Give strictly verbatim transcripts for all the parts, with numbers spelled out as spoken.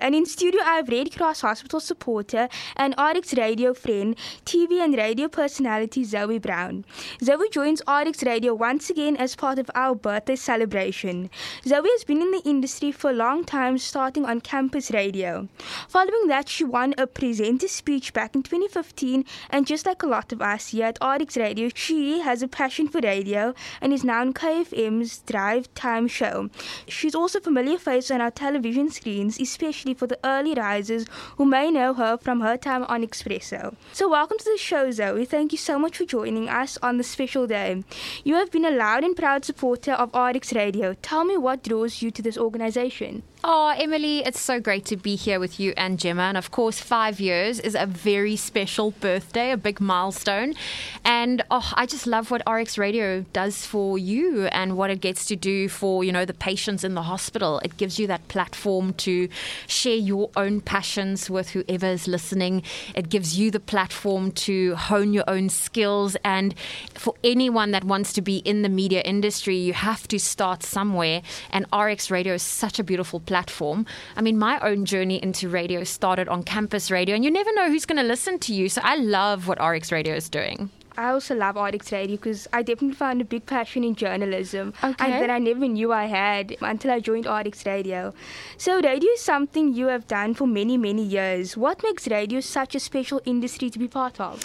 And in studio, I have Red Cross Hospital supporter and R X Radio friend, T V and radio personality Zoe Brown. Zoe joins R X Radio once again as part of our birthday celebration. Zoe has been in the industry for a long time, starting on campus radio. Following that, she won a presenter speech back in twenty fifteen, and just like a lot of us here at R X Radio, she has a passion for radio and is now on K F M's Drive Time show. She's also a familiar face on our television screens, especially for the early risers who may know her from her time on Expresso. So welcome to the show, Zoe. Thank you so much for joining us on this special day. You have been a loud and proud supporter of R X Radio. Tell me what draws you to this organization. Oh, Emily, it's so great to be here with you and Gemma. And of course, five years is a very special birthday, a big milestone. And oh, I just love what R X Radio does for you and what it gets to do for, you know, the patients in the hospital. It gives you that platform to share your own passions with whoever is listening. It gives you the platform to hone your own skills. And for anyone that wants to be in the media industry, you have to start somewhere. And R X Radio is such a beautiful platform. platform. I mean, my own journey into radio started on campus radio, and you never know who's going to listen to you. So I love what R X Radio is doing. I also love R X Radio because I definitely found a big passion in journalism okay. and that I never knew I had until I joined R X Radio. So radio is something you have done for many, many years. What makes radio such a special industry to be part of?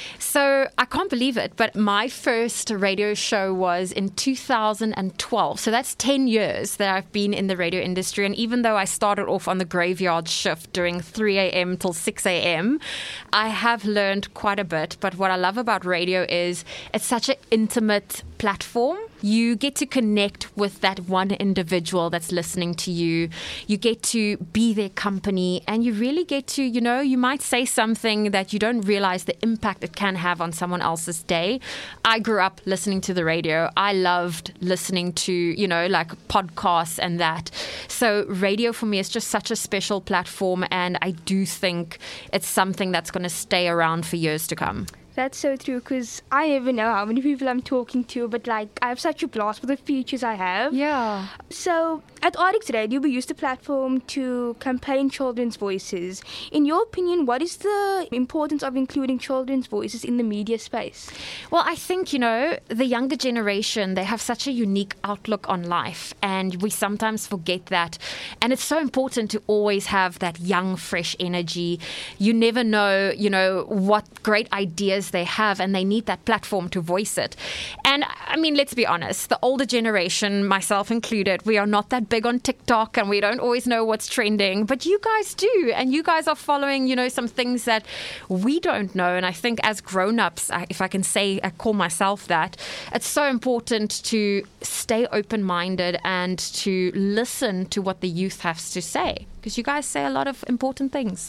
So I can't believe it, but my first radio show was in two thousand twelve. So that's ten years that I've been in the radio industry. And even though I started off on the graveyard shift during three a.m. till six a.m., I have learned quite a bit. But what I love about radio is it's such an intimate platform. You get to connect with that one individual that's listening to you. You get to be their company, and you really get to, you know, you might say something that you don't realize the impact it can have on someone else's day. I grew up listening to the radio. I loved listening to, you know, like podcasts and that. So radio for me is just such a special platform, and I do think it's something that's going to stay around for years to come. That's so true, because I never know how many people I'm talking to, but like I have such a blast with the features I have. Yeah. So at R X Radio, we use the platform to campaign children's voices. In your opinion, what is the importance of including children's voices in the media space? Well, I think, you know, the younger generation, they have such a unique outlook on life, and we sometimes forget that. And it's so important to always have that young, fresh energy. You never know, you know, what great ideas they have, and they need that platform to voice it. And I mean, let's be honest, the older generation, myself included, we are not that big on TikTok, and we don't always know what's trending, but you guys do, and you guys are following, you know, some things that we don't know. And I think as grown-ups, if I can say, I call myself that, it's so important to stay open-minded and to listen to what the youth has to say, because you guys say a lot of important things.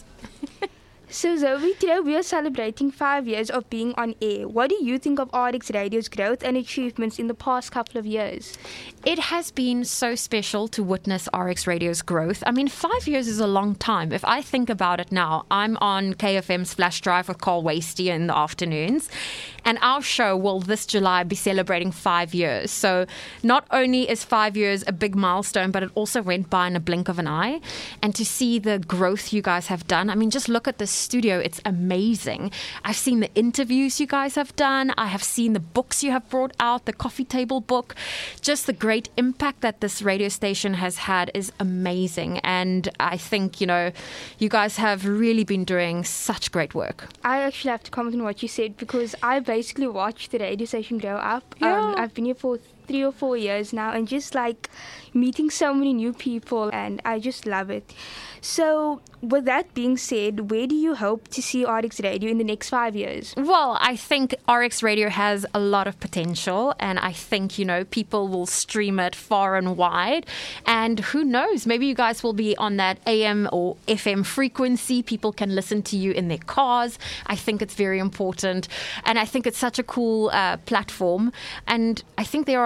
So Zoe, today we are celebrating five years of being on air. What do you think of R X Radio's growth and achievements in the past couple of years? It has been so special to witness R X Radio's growth. I mean, five years is a long time. If I think about it now, I'm on K F M's Flash Drive with Carl Wasty in the afternoons. And our show will this July be celebrating five years. So not only is five years a big milestone, but it also went by in a blink of an eye. And to see the growth you guys have done, I mean, just look at the studio. It's amazing. I've seen the interviews you guys have done. I have seen the books you have brought out, the coffee table book. Just the great impact that this radio station has had is amazing. And I think, you know, you guys have really been doing such great work. I actually have to comment on what you said, because I basically watched the radio station grow up. Yeah. Um, I've been here for three or four years now, and just like meeting so many new people, and I just love it. So with that being said, where do you hope to see R X Radio in the next five years? Well, I think R X Radio has a lot of potential, and I think, you know, people will stream it far and wide. And who knows, maybe you guys will be on that A M or F M frequency. People can listen to you in their cars. I think it's very important. And I think it's such a cool uh, platform. And I think there are a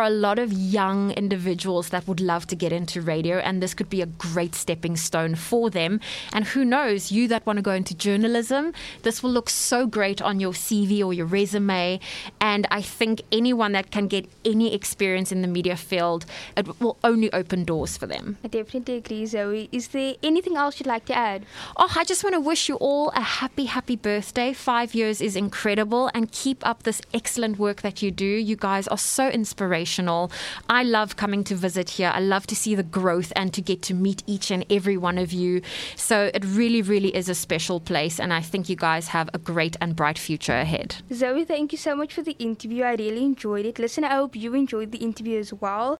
a lot of young individuals that would love to get into radio, and this could be a great stepping stone for them. And who knows, you that want to go into journalism, this will look so great on your C V or your resume. And I think anyone that can get any experience in the media field, it will only open doors for them. I definitely agree, Zoe. Is there anything else you'd like to add? Oh, I just want to wish you all a happy, happy birthday. Five years is incredible, and keep up this excellent work that you do. You guys are so inspirational. I love coming to visit here. I love to see the growth and to get to meet each and every one of you. So it really, really is a special place, and I think you guys have a great and bright future ahead. Zoe, thank you so much for the interview. I really enjoyed it. Listen, I hope you enjoyed the interview as well.